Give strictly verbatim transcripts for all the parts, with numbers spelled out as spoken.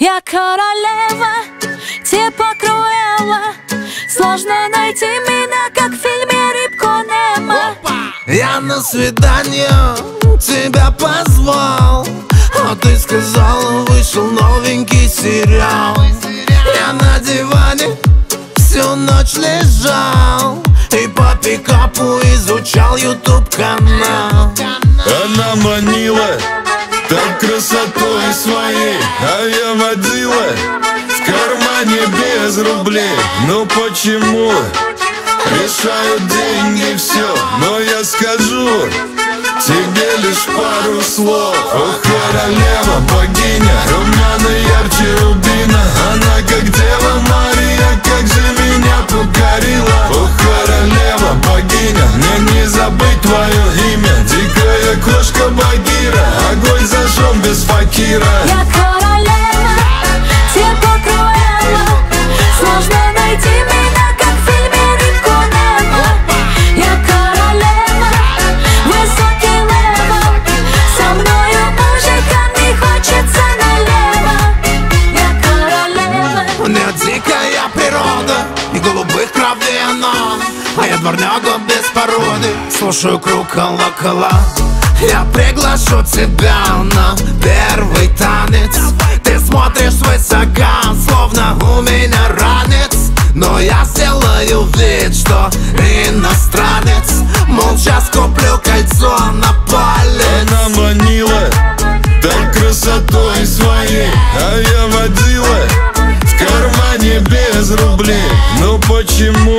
Я королева, типа Круэлла. Сложно найти меня, как в фильме «Рыбку Немо». Я на свидание тебя позвал, а ты сказала, вышел новенький сериал. Я на диване всю ночь лежал и по пикапу изучал ютуб-канал. Она манила так красотой своей, а я водила в кармане без рублей. Ну почему? Решают деньги все, но я скажу тебе лишь пару слов. О, королева, богиня, румяна ярче рубина. Она как Дева Мария, как же меня покорила. О, королева, богиня, мне не забыть твое имя. Дикая кошка Багира, огонь зажжем без факира. Я королева, типа Круэлла. Сложно найти меня, как в фильме «Рыбку Немо». Я королева, высокий левел. Со мною мужикам не хочется налево. Я королева. У нее дикая природа и голубых кровей она, а я дворняга без породы. Слушаю круг колокола. Я приглашу тебя на первый танец. Ты смотришь свысока, словно у меня ранец. Но я сделаю вид, что иностранец. Молча скуплю кольцо на палец. Она манила так красотой своей, а я водила в кармане без рублей. Ну почему?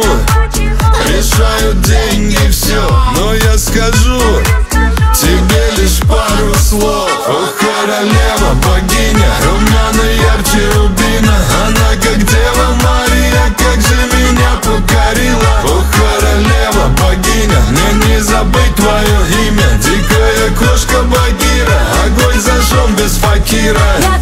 Решают деньги все, но я скажу тебе лишь пару слов. О, королева, богиня, румяна ярче рубина. Она как Дева Мария, как же меня покорила. О, королева, богиня, мне не забыть твое имя. Дикая кошка Багира, огонь зажжем без факира.